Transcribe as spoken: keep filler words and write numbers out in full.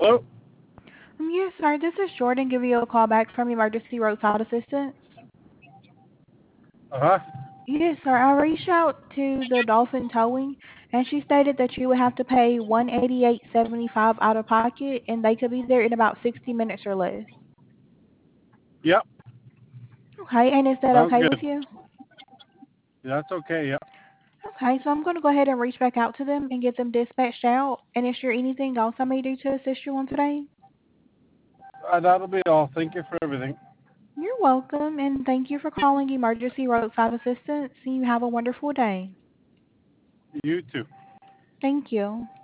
Hello? Um, yes, sir. This is Jordan giving you a call back from Emergency Roadside Assistance. Uh-huh. Yes, sir. I reached out to the Dolphin Towing, and she stated that you would have to pay one eighty eight seventy five out of pocket, and they could be there in about sixty minutes or less. Yep. Okay, and is that Sounds okay with good. you? That's okay, yep. Okay, so I'm going to go ahead and reach back out to them and get them dispatched out. And is there anything else I may do to assist you on today? Uh, that'll be all. Thank you for everything. You're welcome, and thank you for calling Emergency Roadside Assistance. You have a wonderful day. You too. Thank you.